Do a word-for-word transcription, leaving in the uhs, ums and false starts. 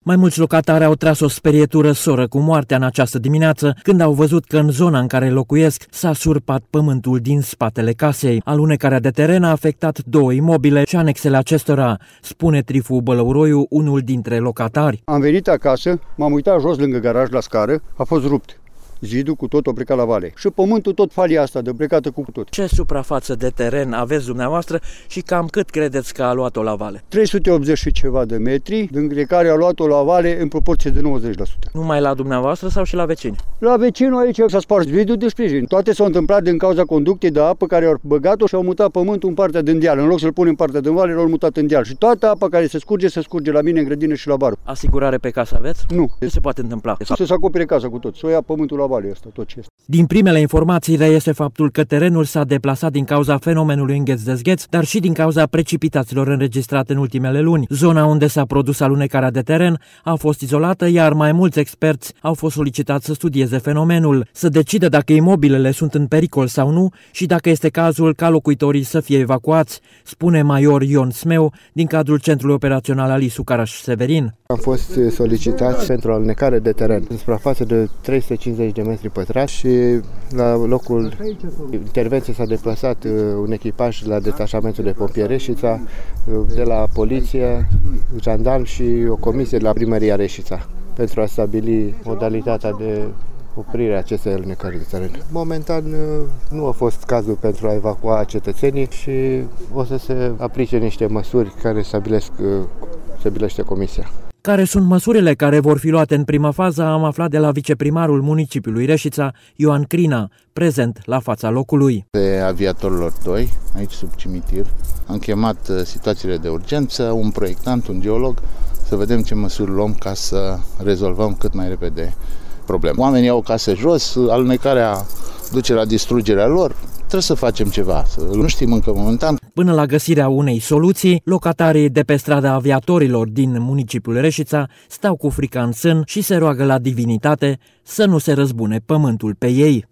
Mai mulți locatari au tras o sperietură soră cu moartea în această dimineață, când au văzut că în zona în care locuiesc s-a surpat pământul din spatele casei. Alunecarea de teren a afectat două imobile și anexele acestora, spune Trifu Bălăuroiu, unul dintre locatari. Am venit acasă, m-am uitat jos lângă garaj la scară, a fost rupt. Zidul cu tot o plecat la vale. Și pământul tot falia asta de plecată cu tot. Ce suprafață de teren aveți dumneavoastră și cam cât credeți că a luat-o la vale? trei sute optzeci și ceva de metri, dintre care a luat-o la vale în proporție de nouăzeci la sută. Numai la dumneavoastră sau și la vecini? La vecinul aici s-a spart vidul de sprijin. Toate s-au întâmplat din cauza conductei de apă care au băgat-o și au mutat pământul în partea din deal. În loc să-l pun în partea din vale, l-au mutat în deal. Și toată apa care se scurge, se scurge la mine în grădină și la bară. Asigurare pe casă aveți? Nu. Ce se poate întâmpla? Să se acopere casa cu tot, să o ia pământul la vale ăsta, tot ce este. Din primele informații reiese faptul că terenul s-a deplasat din cauza fenomenului îngheț-dezgheț, dar și din cauza precipitațiilor înregistrate în ultimele luni. Zona unde s-a produs alunecarea de teren a fost izolată, iar mai mulți experți au fost solicitați să studieze fenomenul, să decidă dacă imobilele sunt în pericol sau nu și dacă este cazul ca locuitorii să fie evacuați, spune major Ion Smeu din cadrul Centrului Operațional Alisu Caraș-Severin. Am fost solicitați pentru alunecare de teren în suprafață de trei sute cincizeci de metri pătrați și la locul intervenției s-a deplasat un echipaj la detașamentul de pompieri Reșița, de la poliție, jandarmi și o comisie de la primăria Reșița pentru a stabili modalitatea de oprirea acestei alunecări de teren. Momentan nu a fost cazul pentru a evacua cetățenii și o să se aplice niște măsuri care stabilesc, stabilește comisia. Care sunt măsurile care vor fi luate în prima fază, am aflat de la viceprimarul municipiului Reșița, Ioan Crina, prezent la fața locului. Pe Aviatorilor doi, aici sub cimitir, am chemat situațiile de urgență, un proiectant, un geolog, să vedem ce măsuri luăm ca să rezolvăm cât mai repede problema. Oamenii au case jos, alunecarea duce la distrugerea lor. Trebuie să facem ceva, nu știm încă momentan. Până la găsirea unei soluții, locatarii de pe strada Aviatorilor din municipiul Reșița stau cu frica în sân și se roagă la divinitate să nu se răzbune pământul pe ei.